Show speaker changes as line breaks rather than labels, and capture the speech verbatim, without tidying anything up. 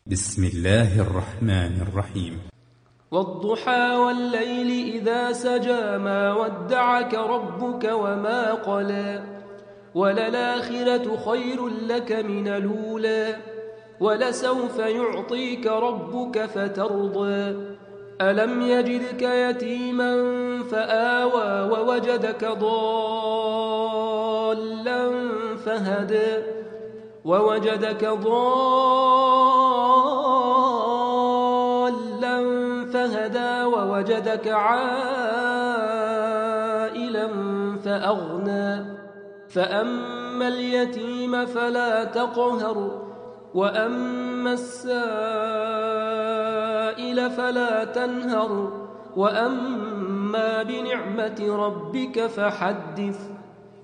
بسم الله الرحمن الرحيم.
والضحى والليل إذا سجى ما ودعك ربك وما قلى وللآخرة خير لك من الأولى ولسوف يعطيك ربك فترضى ألم يجدك يتيما فآوى ووجدك ضالا فهدى ووجدك ضالا فهدى ووجدك عائلا فأغنى فأما اليتيم فلا تقهر وأما السائل فلا تنهر وأما بنعمة ربك فحدث